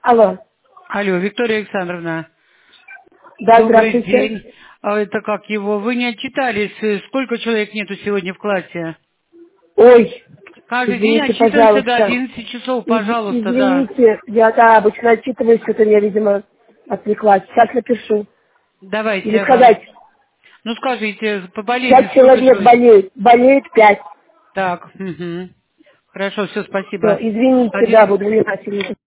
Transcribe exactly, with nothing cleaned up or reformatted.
Алло. Алло, Виктория Александровна. Да, Добрый здравствуйте. день. А это как его? Вы не отчитались, э, сколько человек нету сегодня в классе? Ой, Каждый день извините, отчитываемся до пожалуйста. одиннадцати часов, Из- пожалуйста, да. извините, я да, обычно отчитываюсь, что-то я, видимо, отвлеклась. Сейчас напишу. Давайте, Или ага. сказать, Ну скажите, по болезни пять сколько человек человек? болеют, болеет пять. Так, угу. Хорошо, все, Все, спасибо. извините, да, Один. буду внимательнее.